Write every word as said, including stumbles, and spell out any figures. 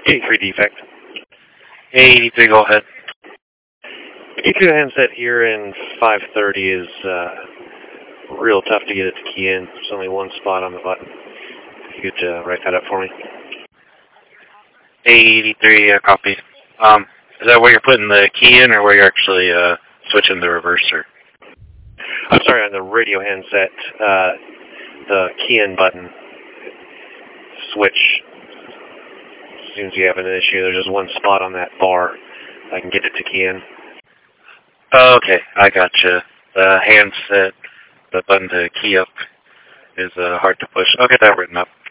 eighty-three defect. eighty-three, go ahead. eighty-three handset here in five thirty is uh, real tough to get it to key in. There's only one spot on the button. If you could uh, write that up for me. eighty-three, uh, copy. Um, is that where you're putting the key in or where you're actually uh, switching the reverser? I'm sorry, on the radio handset, uh, the key in button switch. As soon as you have an issue, there's just one spot on that bar. I can get it to key in. Oh, okay, I gotcha. The handset, the button to key up is uh, hard to push. I'll get that written up.